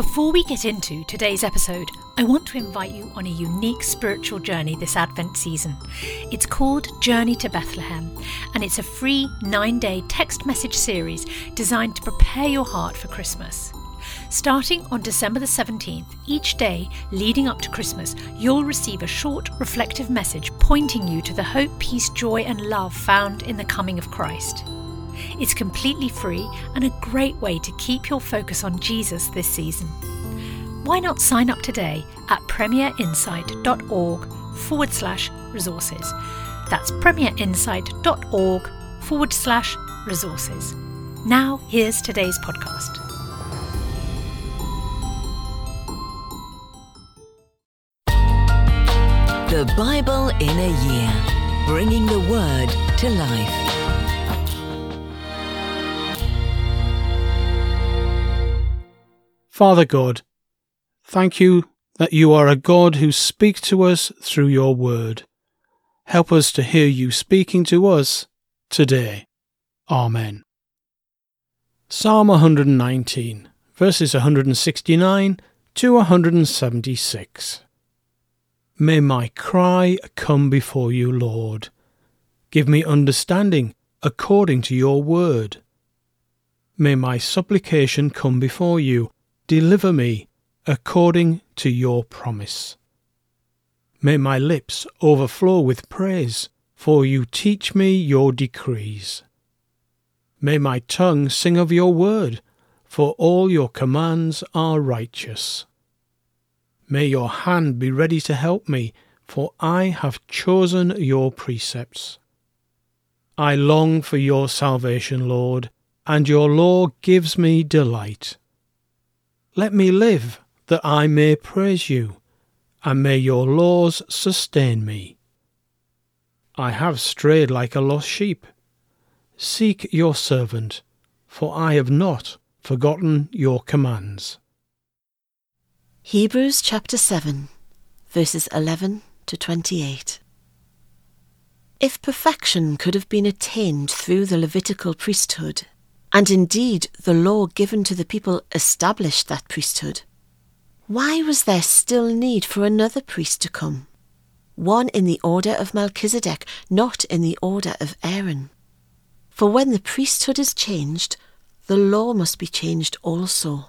Before we get into today's episode, I want to invite you on a unique spiritual journey this Advent season. It's called Journey to Bethlehem, and it's a free 9-day text message series designed to prepare your heart for Christmas. Starting on December the 17th, each day leading up to Christmas, you'll receive a short, reflective message pointing you to the hope, peace, joy and love found in the coming of Christ. It's completely free and a great way to keep your focus on Jesus this season. Why not sign up today at premierinsight.org/resources. That's premierinsight.org/resources. Now here's today's podcast. The Bible in a Year, bringing the Word to life. Father God, thank you that you are a God who speaks to us through your word. Help us to hear you speaking to us today. Amen. Psalm 119, verses 169 to 176. May my cry come before you, Lord. Give me understanding according to your word. May my supplication come before you. Deliver me according to your promise. May my lips overflow with praise, for you teach me your decrees. May my tongue sing of your word, for all your commands are righteous. May your hand be ready to help me, for I have chosen your precepts. I long for your salvation, Lord, and your law gives me delight. Let me live, that I may praise you, and may your laws sustain me. I have strayed like a lost sheep. Seek your servant, for I have not forgotten your commands. Hebrews chapter 7, verses 11 to 28. If perfection could have been attained through the Levitical priesthood, and indeed the law given to the people established that priesthood, why was there still need for another priest to come? One in the order of Melchizedek, not in the order of Aaron. For when the priesthood is changed, the law must be changed also.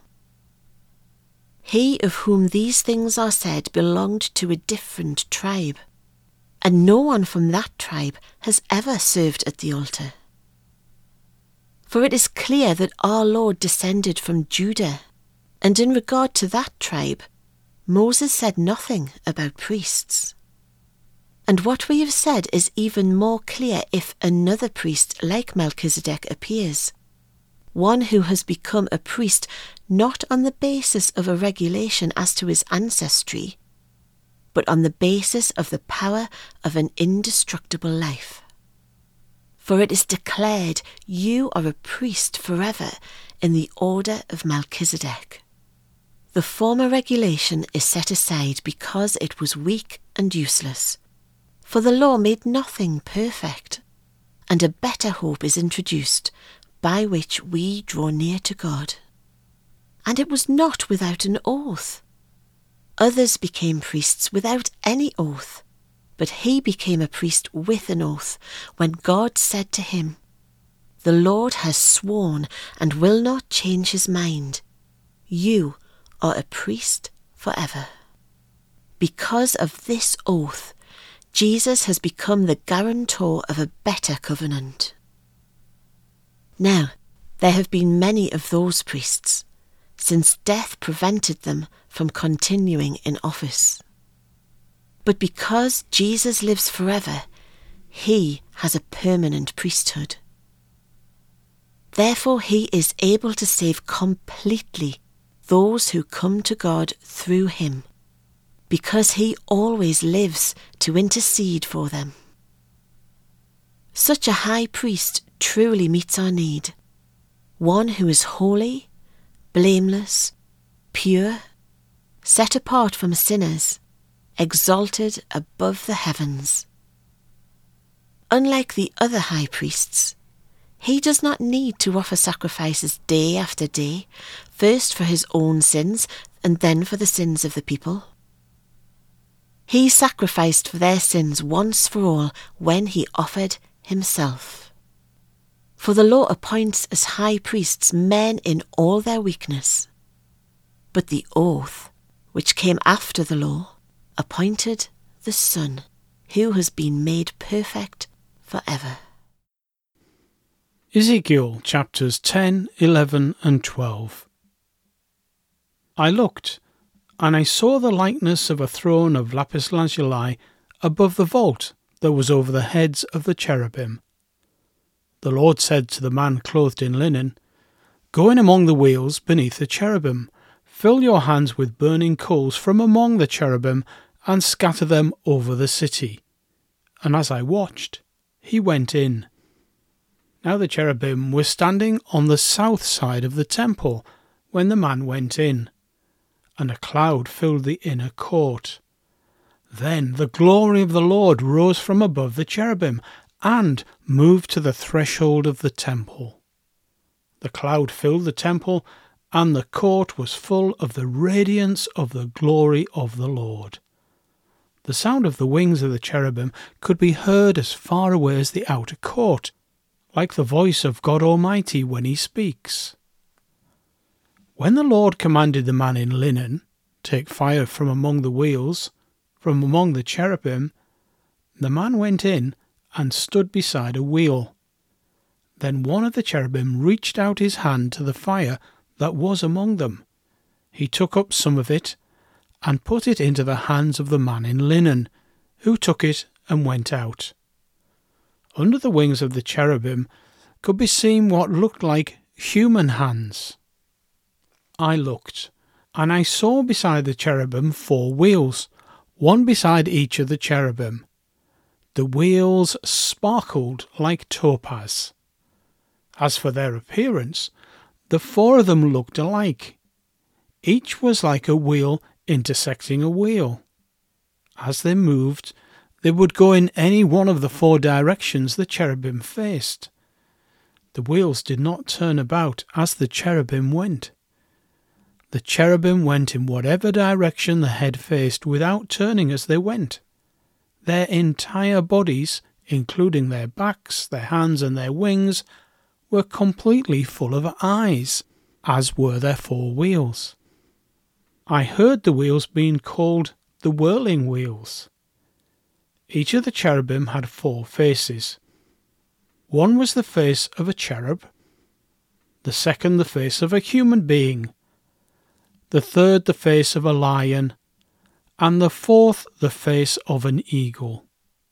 He of whom these things are said belonged to a different tribe, and no one from that tribe has ever served at the altar. For it is clear that our Lord descended from Judah, and in regard to that tribe, Moses said nothing about priests. And what we have said is even more clear if another priest like Melchizedek appears, one who has become a priest not on the basis of a regulation as to his ancestry, but on the basis of the power of an indestructible life. For it is declared, you are a priest forever in the order of Melchizedek. The former regulation is set aside because it was weak and useless, for the law made nothing perfect, and a better hope is introduced, by which we draw near to God. And it was not without an oath. Others became priests without any oath, but he became a priest with an oath, when God said to him, "The Lord has sworn and will not change his mind. You are a priest forever." Because of this oath, Jesus has become the guarantor of a better covenant. Now, there have been many of those priests, since death prevented them from continuing in office. But because Jesus lives forever, he has a permanent priesthood. Therefore he is able to save completely those who come to God through him, because he always lives to intercede for them. Such a high priest truly meets our need, one who is holy, blameless, pure, set apart from sinners, exalted above the heavens. Unlike the other high priests, he does not need to offer sacrifices day after day, first for his own sins and then for the sins of the people. He sacrificed for their sins once for all when he offered himself. For the law appoints as high priests men in all their weakness. But the oath, which came after the law, appointed the Son, who has been made perfect forever. Ezekiel chapters 10, 11 and 12. I looked, and I saw the likeness of a throne of lapis lazuli above the vault that was over the heads of the cherubim. The Lord said to the man clothed in linen, Go in among the wheels beneath the cherubim, fill your hands with burning coals from among the cherubim, and scatter them over the city. And as I watched, he went in. Now the cherubim were standing on the south side of the temple when the man went in, and a cloud filled the inner court. Then the glory of the Lord rose from above the cherubim and moved to the threshold of the temple. The cloud filled the temple, and the court was full of the radiance of the glory of the Lord. The sound of the wings of the cherubim could be heard as far away as the outer court, like the voice of God Almighty when he speaks. When the Lord commanded the man in linen, Take fire from among the wheels, from among the cherubim, the man went in and stood beside a wheel. Then one of the cherubim reached out his hand to the fire that was among them. He took up some of it and put it into the hands of the man in linen, who took it and went out. Under the wings of the cherubim could be seen what looked like human hands. I looked, and I saw beside the cherubim 4 wheels, one beside each of the cherubim. The wheels sparkled like topaz. As for their appearance, the 4 of them looked alike. Each was like a wheel intersecting a wheel. As they moved, they would go in any one of the 4 directions the cherubim faced. The wheels did not turn about as the cherubim went. The cherubim went in whatever direction the head faced without turning as they went. Their entire bodies, including their backs, their hands and their wings, were completely full of eyes, as were their 4 wheels. I heard the wheels being called the whirling wheels. Each of the cherubim had 4 faces. One was the face of a cherub, the second the face of a human being, the third the face of a lion, and the 4th the face of an eagle.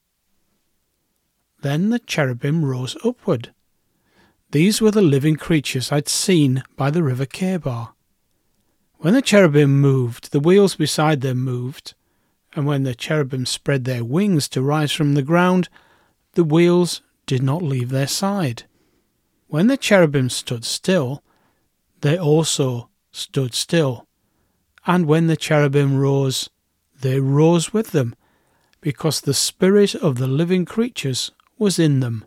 Then the cherubim rose upward. These were the living creatures I'd seen by the river Kebar. When the cherubim moved, the wheels beside them moved, and when the cherubim spread their wings to rise from the ground, the wheels did not leave their side. When the cherubim stood still, they also stood still, and when the cherubim rose, they rose with them, because the spirit of the living creatures was in them.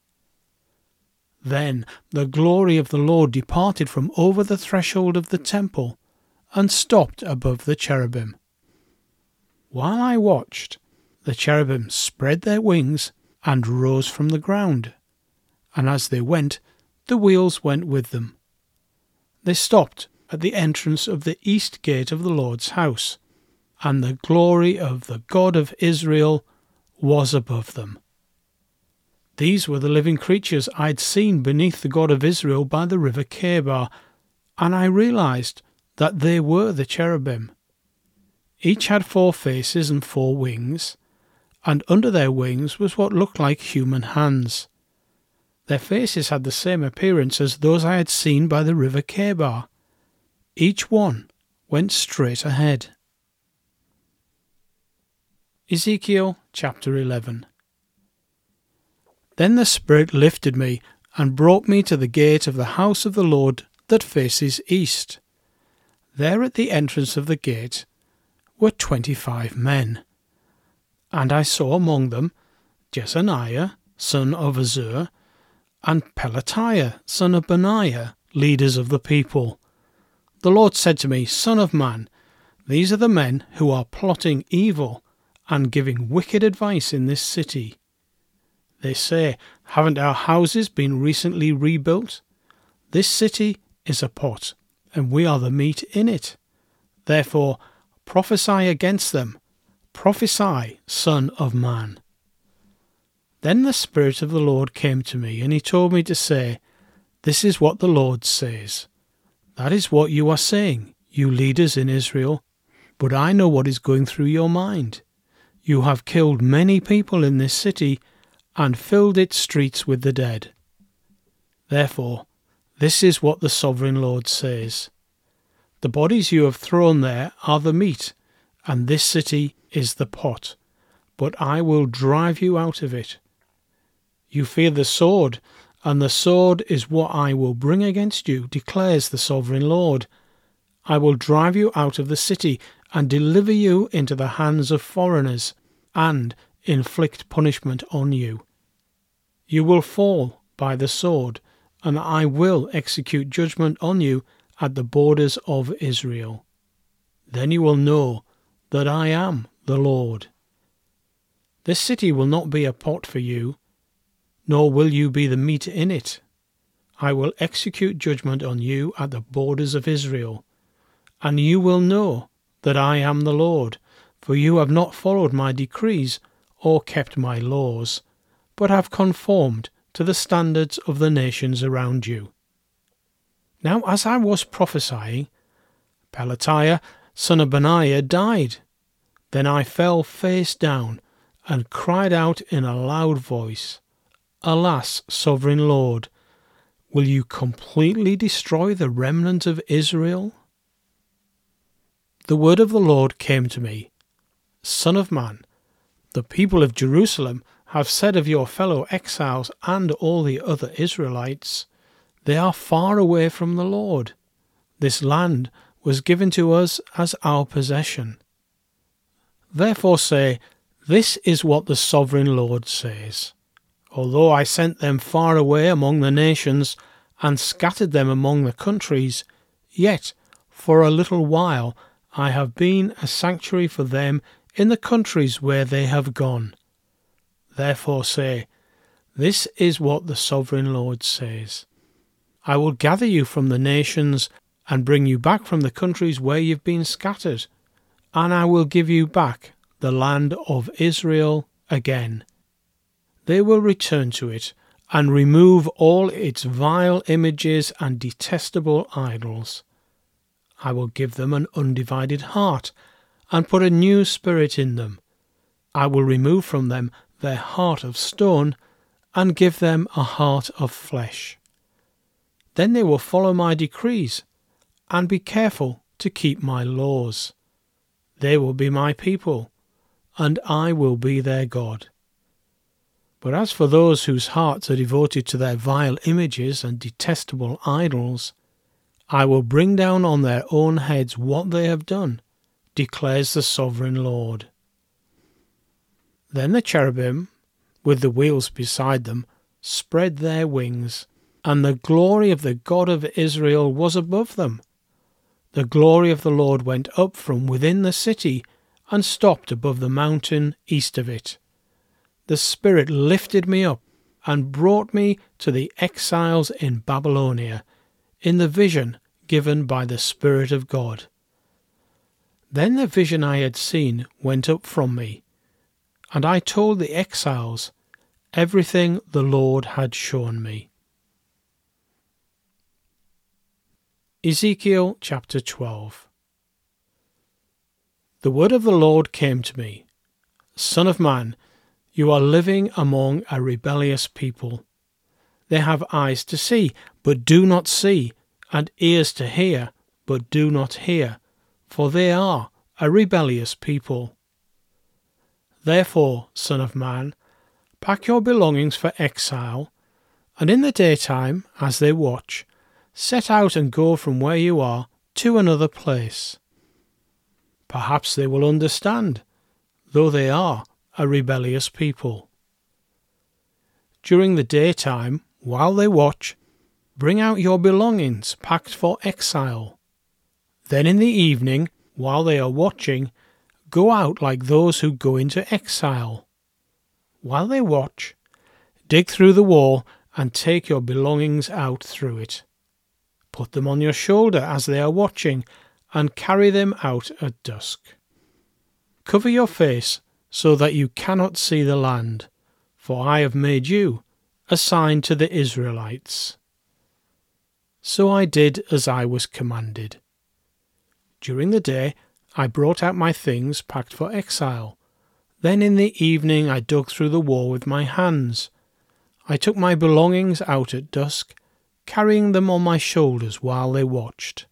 Then the glory of the Lord departed from over the threshold of the temple, and stopped above the cherubim. While I watched, the cherubim spread their wings and rose from the ground, and as they went, the wheels went with them. They stopped at the entrance of the east gate of the Lord's house, and the glory of the God of Israel was above them. These were the living creatures I'd seen beneath the God of Israel by the river Kebar, and I realized that they were the cherubim. Each had 4 faces and 4 wings, and under their wings was what looked like human hands. Their faces had the same appearance as those I had seen by the river Kebar. Each one went straight ahead. Ezekiel chapter 11. Then the Spirit lifted me and brought me to the gate of the house of the Lord that faces east. There at the entrance of the gate were 25 men. And I saw among them Jezaniah, son of Azur, and Pelatiah, son of Benaiah, leaders of the people. The Lord said to me, Son of man, these are the men who are plotting evil and giving wicked advice in this city. They say, haven't our houses been recently rebuilt? This city is a pot, and we are the meat in it. Therefore, prophesy against them. Prophesy, Son of man. Then the Spirit of the Lord came to me, and he told me to say, This is what the Lord says. That is what you are saying, you leaders in Israel, but I know what is going through your mind. You have killed many people in this city and filled its streets with the dead. Therefore, this is what the Sovereign Lord says. The bodies you have thrown there are the meat, and this city is the pot, but I will drive you out of it. You fear the sword, and the sword is what I will bring against you, declares the Sovereign Lord. I will drive you out of the city, and deliver you into the hands of foreigners, and inflict punishment on you. You will fall by the sword, and I will execute judgment on you at the borders of Israel. Then you will know that I am the Lord. This city will not be a pot for you, nor will you be the meat in it. I will execute judgment on you at the borders of Israel, and you will know that I am the Lord, for you have not followed my decrees or kept my laws, but have conformed to the standards of the nations around you. Now as I was prophesying, Pelatiah, son of Benaiah, died. Then I fell face down and cried out in a loud voice, Alas, Sovereign Lord, will you completely destroy the remnant of Israel? The word of the Lord came to me, Son of man, the people of Jerusalem have said of your fellow exiles and all the other Israelites, They are far away from the Lord. This land was given to us as our possession. Therefore say, This is what the Sovereign Lord says. Although I sent them far away among the nations, and scattered them among the countries, yet for a little while I have been a sanctuary for them in the countries where they have gone. Therefore say, This is what the Sovereign Lord says. I will gather you from the nations and bring you back from the countries where you've been scattered, and I will give you back the land of Israel again. They will return to it and remove all its vile images and detestable idols. I will give them an undivided heart and put a new spirit in them. I will remove from them their heart of stone and give them a heart of flesh. Then they will follow my decrees and be careful to keep my laws. They will be my people, and I will be their God. But as for those whose hearts are devoted to their vile images and detestable idols, I will bring down on their own heads what they have done, declares the Sovereign Lord. Then the cherubim, with the wheels beside them, spread their wings, and the glory of the God of Israel was above them. The glory of the Lord went up from within the city and stopped above the mountain east of it. The Spirit lifted me up and brought me to the exiles in Babylonia, in the vision given by the Spirit of God. Then the vision I had seen went up from me, and I told the exiles everything the Lord had shown me. Ezekiel chapter 12. The word of the Lord came to me, Son of man, you are living among a rebellious people. They have eyes to see, but do not see, and ears to hear, but do not hear, for they are a rebellious people. Therefore, Son of man, pack your belongings for exile, and in the daytime, as they watch, set out and go from where you are to another place. Perhaps they will understand, though they are a rebellious people. During the daytime, while they watch, bring out your belongings packed for exile. Then in the evening, while they are watching, go out like those who go into exile. While they watch, dig through the wall and take your belongings out through it. Put them on your shoulder as they are watching, and carry them out at dusk. Cover your face so that you cannot see the land, for I have made you a sign to the Israelites. So I did as I was commanded. During the day I brought out my things packed for exile. Then in the evening I dug through the wall with my hands. I took my belongings out at dusk, carrying them on my shoulders while they watched.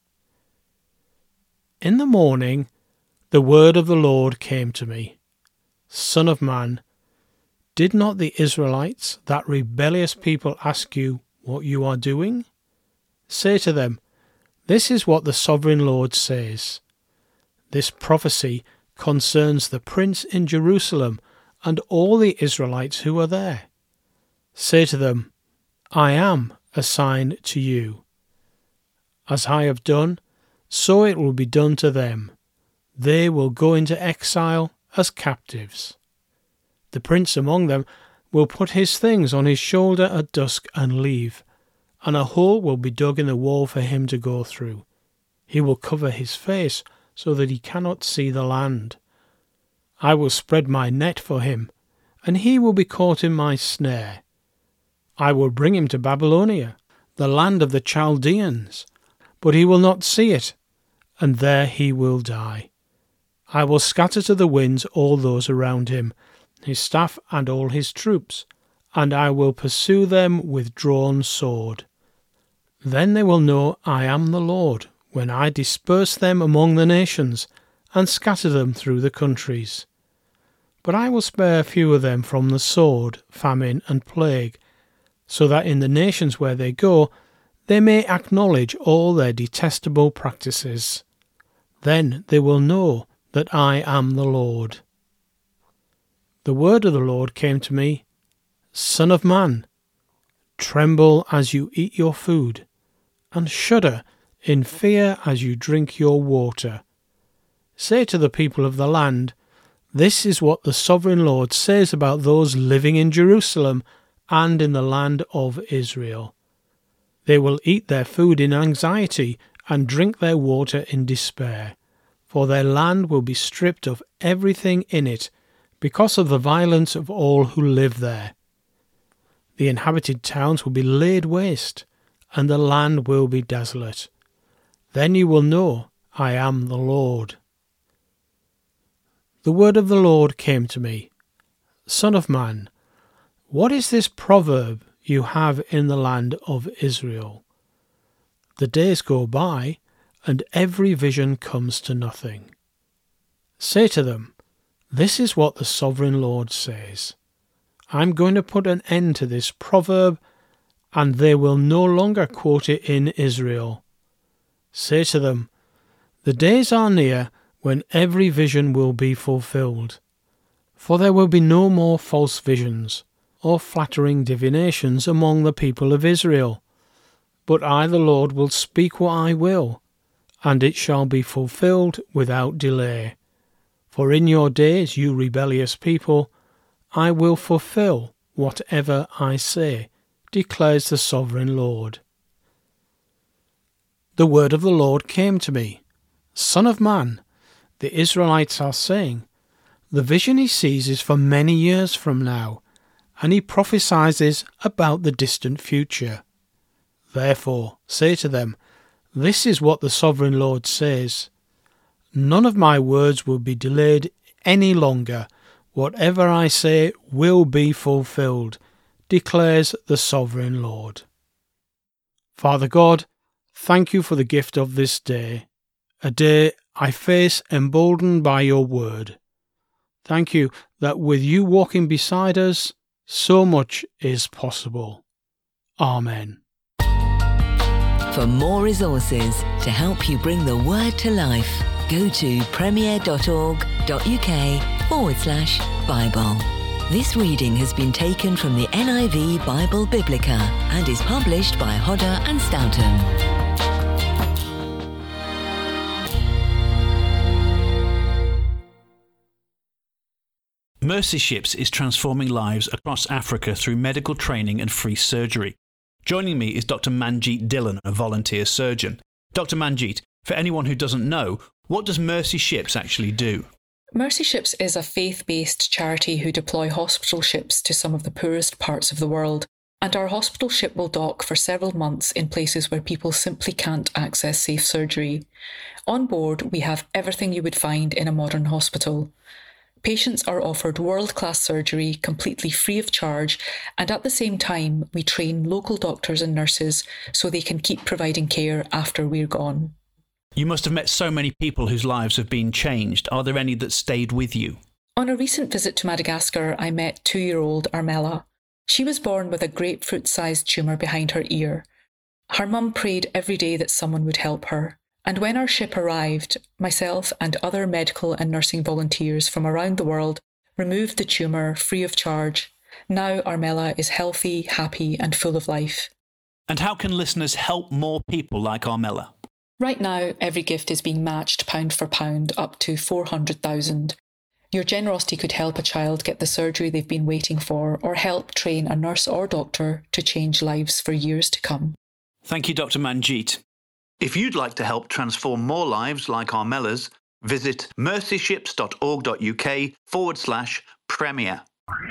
In the morning the word of the Lord came to me. Son of man, did not the Israelites, that rebellious people, ask you what you are doing? Say to them, this is what the sovereign Lord says. This prophecy concerns the prince in Jerusalem and all the Israelites who are there. Say to them, I am a sign to you. As I have done, so it will be done to them. They will go into exile as captives. The prince among them will put his things on his shoulder at dusk and leave, and a hole will be dug in the wall for him to go through. He will cover his face so that he cannot see the land. I will spread my net for him, and he will be caught in my snare. I will bring him to Babylonia, the land of the Chaldeans, but he will not see it, and there he will die. I will scatter to the winds all those around him, his staff and all his troops, and I will pursue them with drawn sword. Then they will know I am the Lord, when I disperse them among the nations, and scatter them through the countries. But I will spare few of them from the sword, famine, and plague, so that in the nations where they go, they may acknowledge all their detestable practices. Then they will know that I am the Lord. The word of the Lord came to me, Son of man, tremble as you eat your food, and shudder in fear as you drink your water. Say to the people of the land, this is what the sovereign Lord says about those living in Jerusalem and in the land of Israel. They will eat their food in anxiety and drink their water in despair, for their land will be stripped of everything in it because of the violence of all who live there. The inhabited towns will be laid waste, and the land will be desolate. Then you will know I am the Lord. The word of the Lord came to me, Son of man, what is this proverb you have in the land of Israel? The days go by, and every vision comes to nothing. Say to them, this is what the sovereign Lord says. I'm going to put an end to this proverb, and they will no longer quote it in Israel. Say to them, the days are near when every vision will be fulfilled, for there will be no more false visions or flattering divinations among the people of Israel. But I, the Lord, will speak what I will, and it shall be fulfilled without delay. For in your days, you rebellious people, I will fulfill whatever I say, declares the sovereign Lord. The word of the Lord came to me, Son of man, the Israelites are saying, the vision he sees is for many years from now, and he prophesies about the distant future. Therefore say to them, this is what the sovereign Lord says. None of my words will be delayed any longer. Whatever I say will be fulfilled, declares the sovereign Lord. Father God, thank you for the gift of this day, a day I face emboldened by your word. Thank you that with you walking beside us, so much is possible. Amen. For more resources to help you bring the word to life, go to premier.org.uk/Bible. This reading has been taken from the NIV Bible Biblica and is published by Hodder and Stoughton. Mercy Ships is transforming lives across Africa through medical training and free surgery. Joining me is Dr. Manjeet Dhillon, a volunteer surgeon. Dr. Manjeet, for anyone who doesn't know, what does Mercy Ships actually do? Mercy Ships is a faith-based charity who deploy hospital ships to some of the poorest parts of the world, and our hospital ship will dock for several months in places where people simply can't access safe surgery. On board, we have everything you would find in a modern hospital. Patients are offered world-class surgery completely free of charge, and at the same time, we train local doctors and nurses so they can keep providing care after we're gone. You must have met so many people whose lives have been changed. Are there any that stayed with you? On a recent visit to Madagascar, I met 2-year-old Armella. She was born with a grapefruit-sized tumour behind her ear. Her mum prayed every day that someone would help her. And when our ship arrived, myself and other medical and nursing volunteers from around the world removed the tumour free of charge. Now Armella is healthy, happy and full of life. And how can listeners help more people like Armella? Right now, every gift is being matched pound for pound up to 400,000. Your generosity could help a child get the surgery they've been waiting for, or help train a nurse or doctor to change lives for years to come. Thank you, Dr. Manjeet. If you'd like to help transform more lives like Armella's, visit mercyships.org.uk/premier.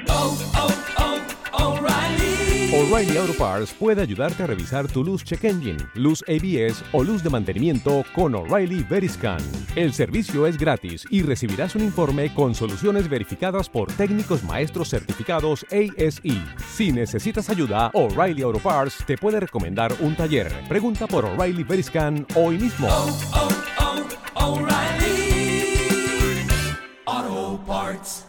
O'Reilly Auto Parts puede ayudarte a revisar tu luz check engine, luz ABS o luz de mantenimiento con O'Reilly Veriscan. El servicio es gratis y recibirás un informe con soluciones verificadas por técnicos maestros certificados ASE. Si necesitas ayuda, O'Reilly Auto Parts te puede recomendar un taller. Pregunta por O'Reilly Veriscan hoy mismo. O'Reilly Auto Parts.